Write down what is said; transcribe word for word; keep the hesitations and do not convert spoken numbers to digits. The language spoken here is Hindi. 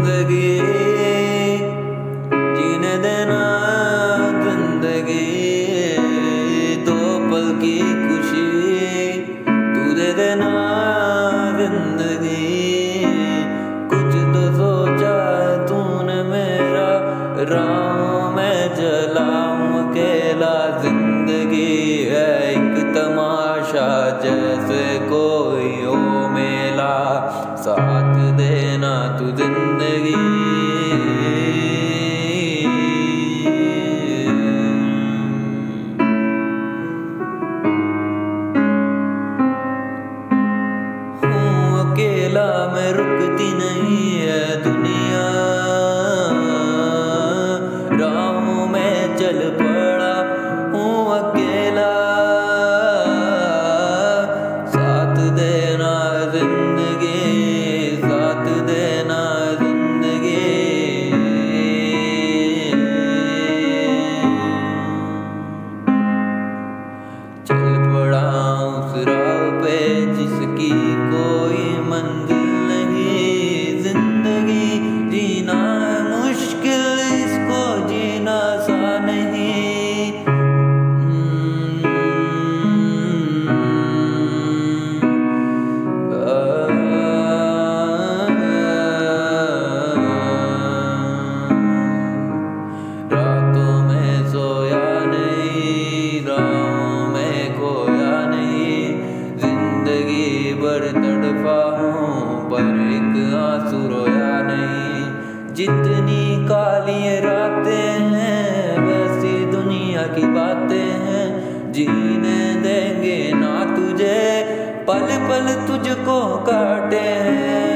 जिंदगी जीने देना जिंदगी, दो पल की खुशी तू दे देना जिंदगी। कुछ तो सोचा तूने मेरा, राह में जलाऊं अकेला। जिंदगी है एक तमाशा जैसे कोई हो मेला, साथ देना तू जिंदगी। हूँ अकेला मैं रुकती नहीं है दुनिया, राहों में चल पड़ा हूँ अकेला। साथ देना जिंदगी, साथ देना जिंदगी। चल पड़ा उस राह पे जिसकी कोई मंजिल नहीं। जिंदगी जीना है मुश्किल, इसको जीना आसान नहीं। रातों में सोया नहीं, राहों में खोया नहीं। जिंदगी भर तड़पा हूँ पर एक आंसू रोया नहीं। जितनी काली रातें हैं वैसी दुनिया की बातें हैं। जीने देंगे ना तुझे, पल पल तुझको काटे हैं।